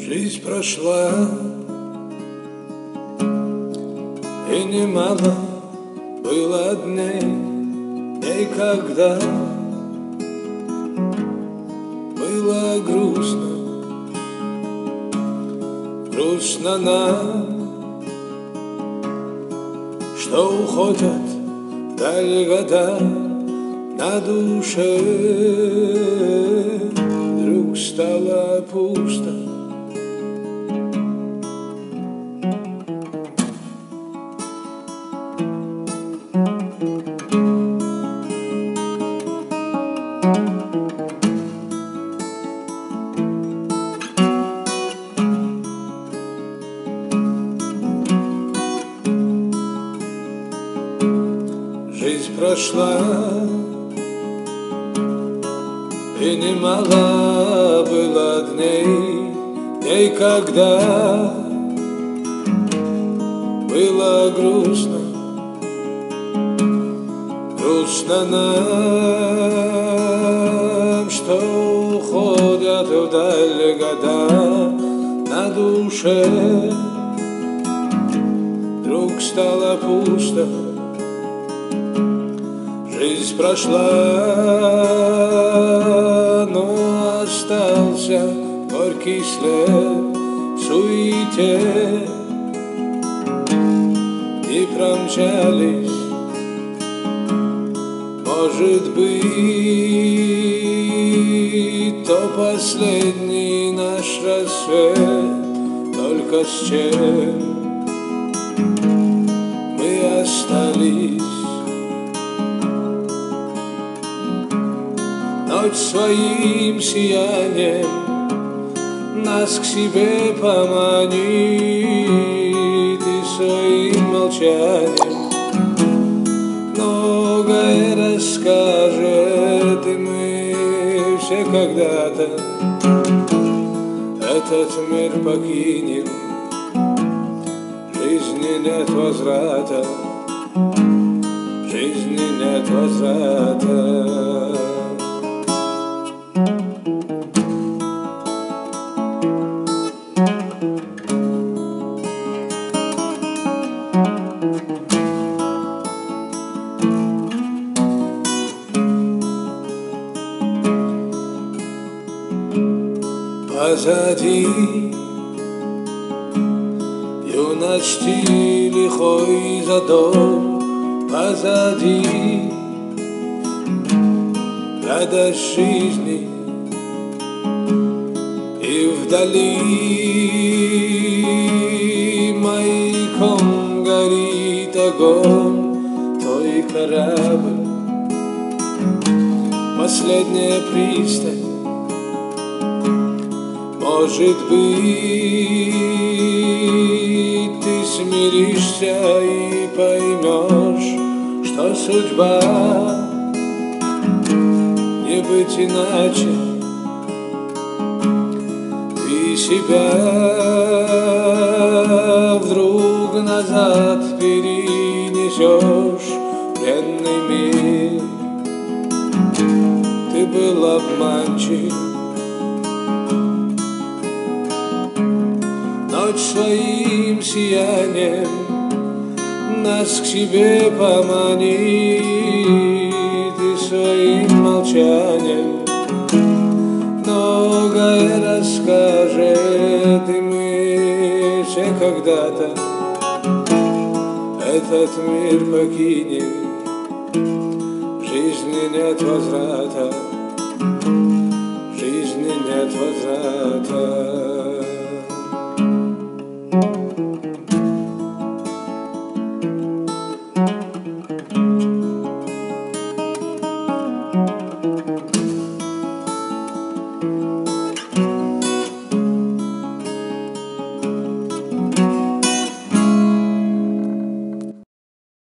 Жизнь прошла, и немало было дней, когда было грустно, грустно нам, что уходят вдаль года, на душе вдруг стало пусто. Жизнь прошла, и немало было дней, когда было грустно, грустно нам, что уходят вдаль года, на душе вдруг стало пусто. Жизнь прошла, но остался горький след в суете, и промчались, может быть, то последний наш рассвет, только с чем мы остались. Ночь своим сиянием нас к себе поманит, и своим молчанием многое расскажет, и мы все когда-то этот мир покинем. Жизни нет возврата, жизни нет возврата. Позади юности лихой задор, позади радость жизни, и вдали маяком горит огонь, твой корабль, последняя пристань. Может быть, ты смиришься и поймешь, что судьба не быть иначе. Ты себя вдруг назад перенесешь в пленный мир. Ты был обманчив. Ночь своим сиянием нас к себе поманит, и своим молчанием многое расскажет, и мы все когда-то этот мир покинем. Жизни нет возврата, жизни нет возврата.